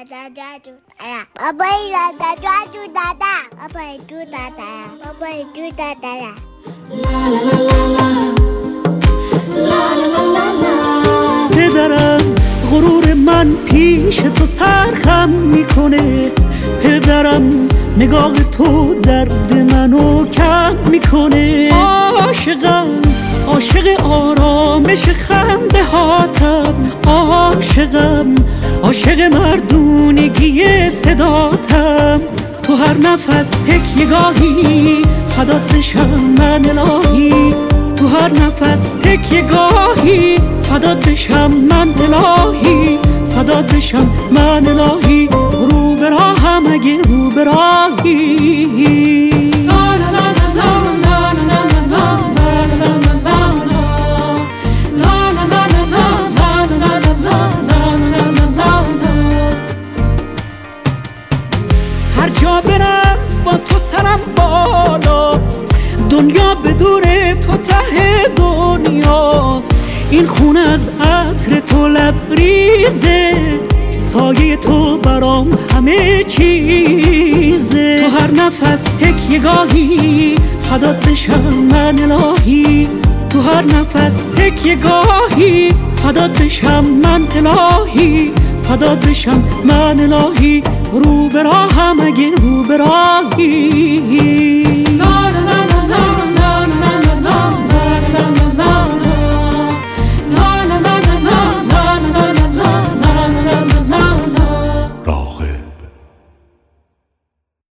پدرم غرور من پیش تو سرخم میکنه، پدرم نگاه تو درد منو کم میکنه. عاشقم عاشق آرامش خنده هاتم، عاشقم عاشق مردونگی صداتم. تو هر نفس تکیه گاهی فدات بشم من الهی، تو هر نفس تکیه گاهی فدات بشم من الهی، فدات بشم من الهی. رو به راهم اگه رو به راهی. هر جا برم با تو سرم بالاست، دنیا به دور تو ته دنیاست. این خونه از عطر تو لبریزه، سایه تو برام همه چیزه. تو هر نفس تکیه گاهی فدات بشم من الهی، تو هر نفس تکیه گاهی فدات بشم من الهی، فدات بشم من الهی. رو به راهم اگه رو به راهی.